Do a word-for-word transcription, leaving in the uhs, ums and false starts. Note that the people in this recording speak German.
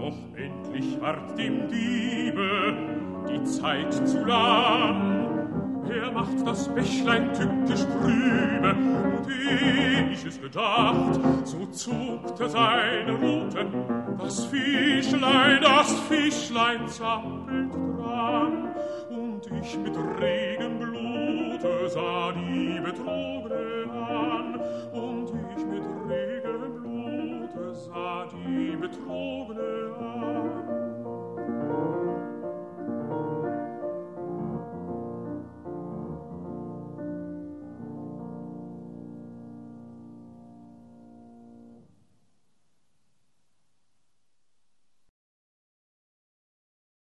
Doch endlich ward dem Diebe die Zeit zu lang. Er macht das Bächlein tückisch trübe, und eh ich es gedacht, so zuckte seine Rute. Das Fischlein, das Fischlein zappelt dran, und ich mit regem Blute sah die Betrogene an, und ich mit regem Blute sah die Betrogene an.